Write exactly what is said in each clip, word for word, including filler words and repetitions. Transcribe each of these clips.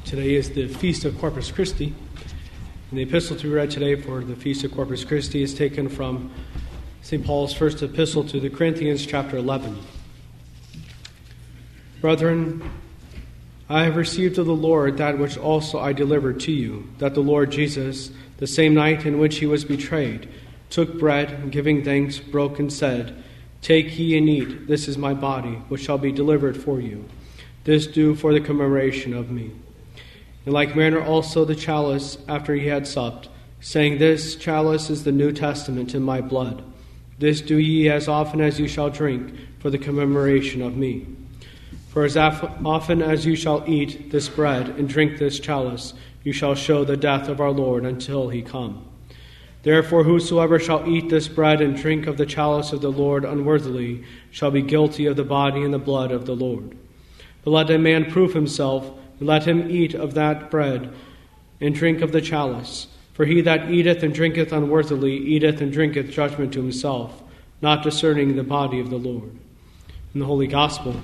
Today is the Feast of Corpus Christi, and the epistle to be read today for the Feast of Corpus Christi is taken from Saint Paul's first epistle to the Corinthians, chapter eleven. Brethren, I have received of the Lord that which also I delivered to you, that the Lord Jesus, the same night in which he was betrayed, took bread, and giving thanks, broke and said, Take ye and eat, this is my body, which shall be delivered for you. This do for the commemoration of me. In like manner also the chalice after he had supped, saying, This chalice is the New Testament in my blood. This do ye as often as you shall drink, for the commemoration of me. For as often as you shall eat this bread and drink this chalice, you shall show the death of our Lord until he come. Therefore whosoever shall eat this bread and drink of the chalice of the Lord unworthily shall be guilty of the body and the blood of the Lord. But let a man prove himself, and let him eat of that bread and drink of the chalice. For he that eateth and drinketh unworthily eateth and drinketh judgment to himself, not discerning the body of the Lord. In the Holy Gospel,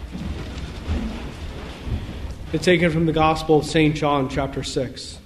it's taken from the Gospel of Saint John, chapter six.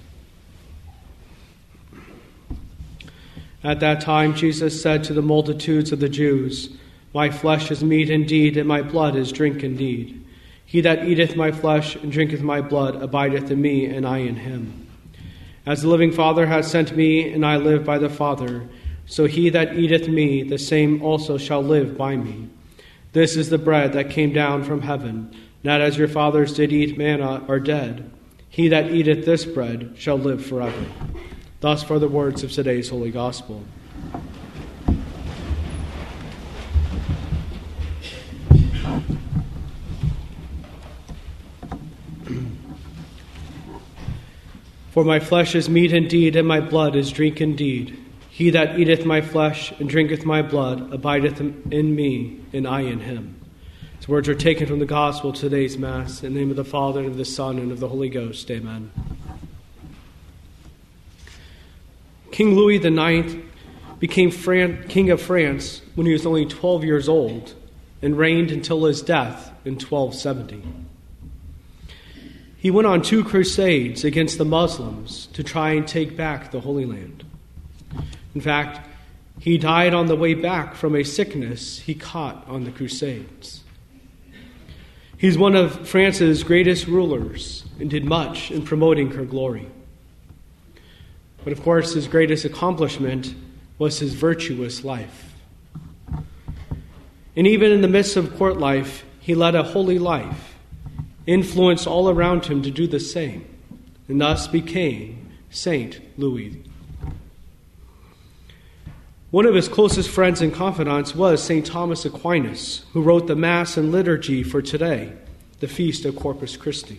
At that time Jesus said to the multitudes of the Jews, My flesh is meat indeed, and my blood is drink indeed. He that eateth my flesh and drinketh my blood abideth in me, and I in him. As the living Father hath sent me, and I live by the Father, so he that eateth me, the same also shall live by me. This is the bread that came down from heaven, not as your fathers did eat manna are dead. He that eateth this bread shall live forever. Thus far the words of today's Holy Gospel. For my flesh is meat indeed, and my blood is drink indeed. He that eateth my flesh and drinketh my blood abideth in me, and I in him. These words are taken from the Gospel of today's Mass. In the name of the Father, and of the Son, and of the Holy Ghost. Amen. King Louis the Ninth became Fran- King of France when he was only twelve years old and reigned until his death in twelve seventy. He went on two crusades against the Muslims to try and take back the Holy Land. In fact, he died on the way back from a sickness he caught on the crusades. He's one of France's greatest rulers and did much in promoting her glory. But of course, his greatest accomplishment was his virtuous life. And even in the midst of court life, he led a holy life, influenced all around him to do the same, and thus became Saint Louis. One of his closest friends and confidants was Saint Thomas Aquinas, who wrote the Mass and Liturgy for today, the Feast of Corpus Christi.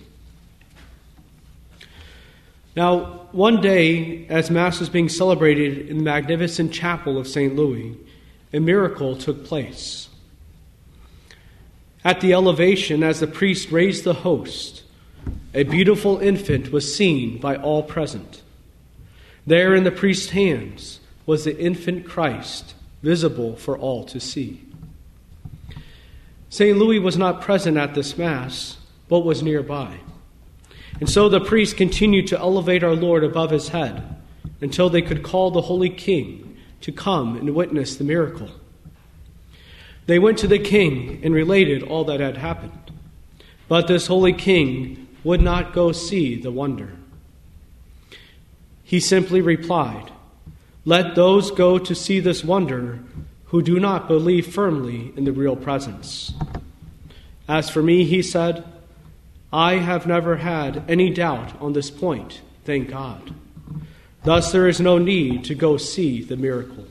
Now, one day, as Mass was being celebrated in the magnificent chapel of Saint Louis, a miracle took place. At the elevation, as the priest raised the host, a beautiful infant was seen by all present. There in the priest's hands was the infant Christ, visible for all to see. Saint Louis was not present at this Mass, but was nearby. And so the priest continued to elevate our Lord above his head until they could call the Holy King to come and witness the miracle. They went to the king and related all that had happened. But this holy king would not go see the wonder. He simply replied, Let those go to see this wonder who do not believe firmly in the real presence. As for me, he said, I have never had any doubt on this point, thank God. Thus there is no need to go see the miracle.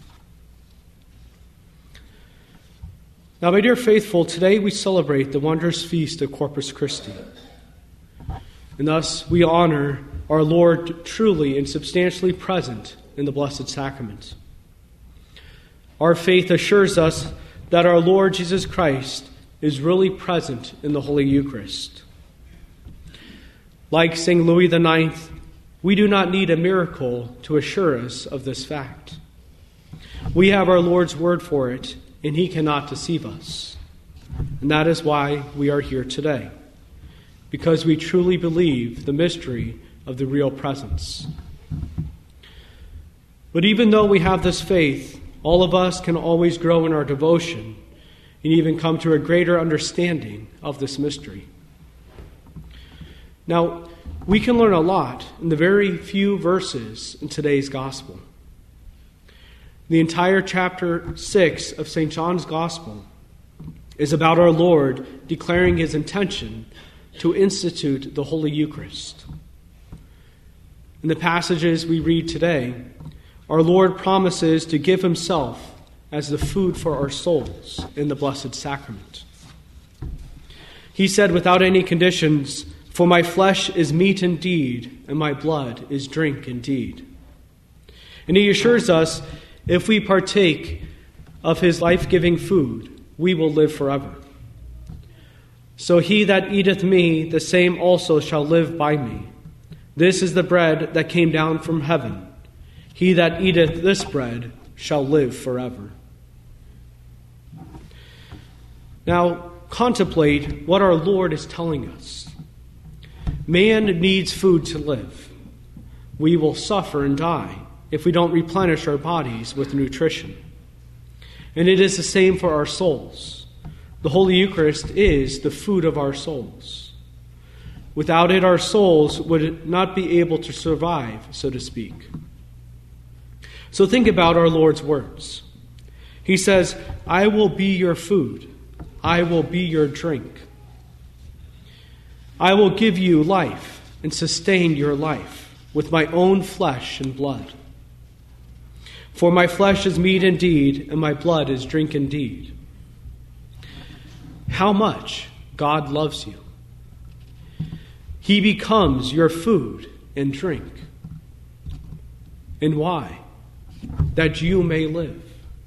Now, my dear faithful, today we celebrate the wondrous feast of Corpus Christi. And thus we honor our Lord truly and substantially present in the Blessed Sacrament. Our faith assures us that our Lord Jesus Christ is really present in the Holy Eucharist. Like Saint Louis the Ninth, we do not need a miracle to assure us of this fact. We have our Lord's word for it, and he cannot deceive us. And that is why we are here today, because we truly believe the mystery of the real presence. But even though we have this faith, all of us can always grow in our devotion and even come to a greater understanding of this mystery. Now, we can learn a lot in the very few verses in today's gospel. The entire chapter six of Saint John's Gospel is about our Lord declaring his intention to institute the Holy Eucharist. In the passages we read today, our Lord promises to give himself as the food for our souls in the Blessed Sacrament. He said without any conditions, "For my flesh is meat indeed, and my blood is drink indeed." And he assures us, if we partake of his life-giving food, we will live forever. "So he that eateth me, the same also shall live by me. This is the bread that came down from heaven. He that eateth this bread shall live forever." Now, contemplate what our Lord is telling us. Man needs food to live. We will suffer and die if we don't replenish our bodies with nutrition. And it is the same for our souls. The Holy Eucharist is the food of our souls. Without it, our souls would not be able to survive, so to speak. So think about our Lord's words. He says, "I will be your food. I will be your drink. I will give you life and sustain your life with my own flesh and blood. For my flesh is meat indeed, and my blood is drink indeed." How much God loves you. He becomes your food and drink. And why? That you may live.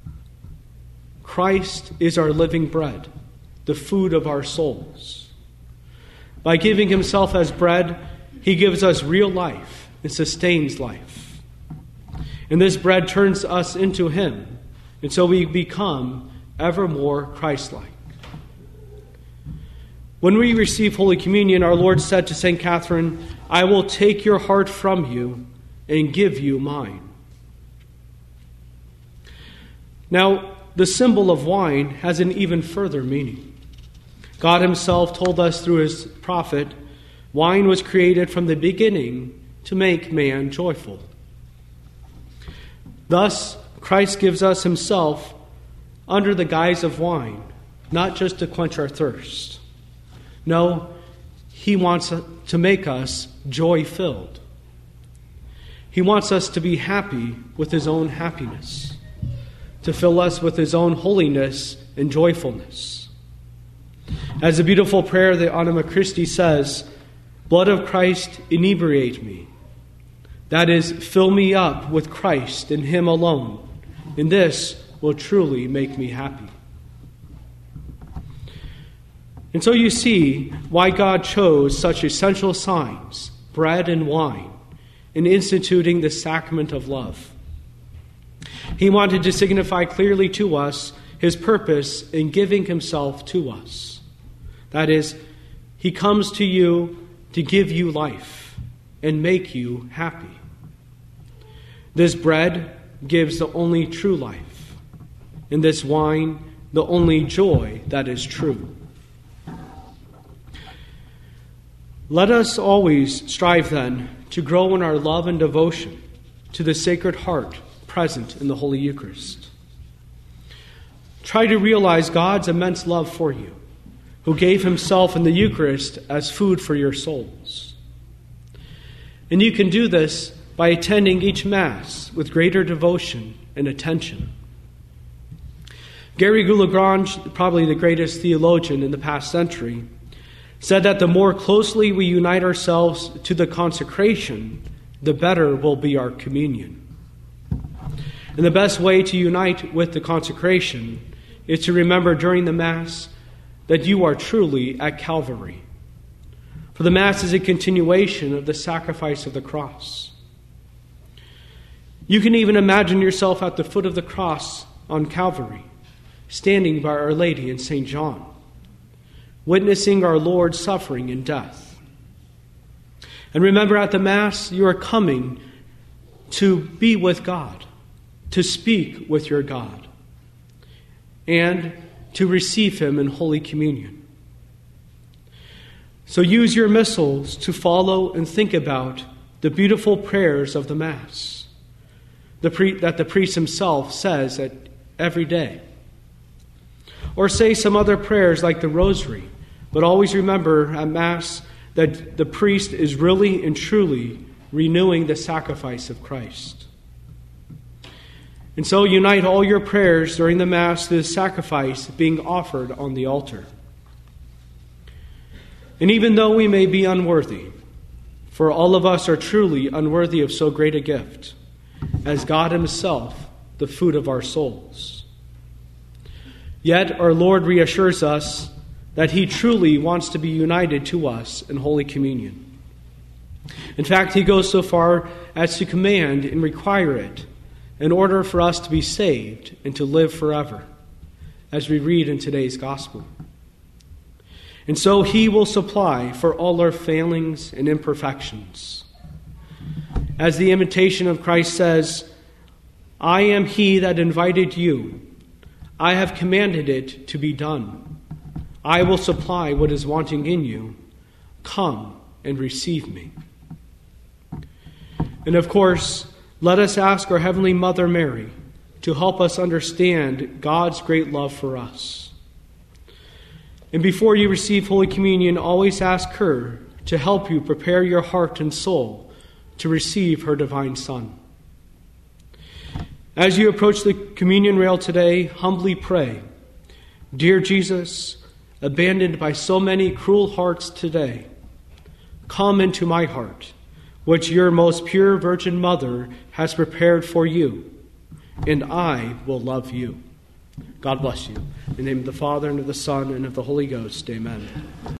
Christ is our living bread, the food of our souls. By giving himself as bread, he gives us real life and sustains life. And this bread turns us into him, and so we become ever more Christ-like. When we receive Holy Communion, our Lord said to Saint Catherine, "I will take your heart from you and give you mine." Now, the symbol of wine has an even further meaning. God himself told us through his prophet, wine was created from the beginning to make man joyful. Thus, Christ gives us himself under the guise of wine, not just to quench our thirst. No, he wants to make us joy-filled. He wants us to be happy with his own happiness, to fill us with his own holiness and joyfulness. As the beautiful prayer, the Anima Christi says, "Blood of Christ, inebriate me." That is, fill me up with Christ and him alone, and this will truly make me happy. And so you see why God chose such essential signs, bread and wine, in instituting the sacrament of love. He wanted to signify clearly to us his purpose in giving himself to us. That is, he comes to you to give you life and make you happy. This bread gives the only true life, and this wine the only joy that is true. Let us always strive then to grow in our love and devotion to the Sacred Heart present in the Holy Eucharist. Try to realize God's immense love for you, who gave himself in the Eucharist as food for your souls. And you can do this by attending each Mass with greater devotion and attention. Gary Goulagrange, probably the greatest theologian in the past century, said that the more closely we unite ourselves to the consecration, the better will be our communion. And the best way to unite with the consecration is to remember during the Mass that you are truly at Calvary. For the Mass is a continuation of the sacrifice of the cross. You can even imagine yourself at the foot of the cross on Calvary, standing by Our Lady and Saint John, witnessing our Lord's suffering and death. And remember, at the Mass, you are coming to be with God, to speak with your God, and to receive Him in Holy Communion. So use your missals to follow and think about the beautiful prayers of the Mass the pre- that the priest himself says at every day. Or say some other prayers like the Rosary, but always remember at Mass that the priest is really and truly renewing the sacrifice of Christ. And so unite all your prayers during the Mass to the sacrifice being offered on the altar. And even though we may be unworthy, for all of us are truly unworthy of so great a gift, as God Himself, the food of our souls. Yet our Lord reassures us that He truly wants to be united to us in Holy Communion. In fact, He goes so far as to command and require it in order for us to be saved and to live forever, as we read in today's Gospel. And so He will supply for all our failings and imperfections. As the invitation of Christ says, I am He that invited you. I have commanded it to be done. I will supply what is wanting in you. Come and receive me. And of course, let us ask our Heavenly Mother Mary to help us understand God's great love for us. And before you receive Holy Communion, always ask her to help you prepare your heart and soul to receive her divine Son. As you approach the communion rail today, humbly pray, Dear Jesus, abandoned by so many cruel hearts today, come into my heart, which your most pure Virgin Mother has prepared for you, and I will love you. God bless you. In the name of the Father, and of the Son, and of the Holy Ghost, amen.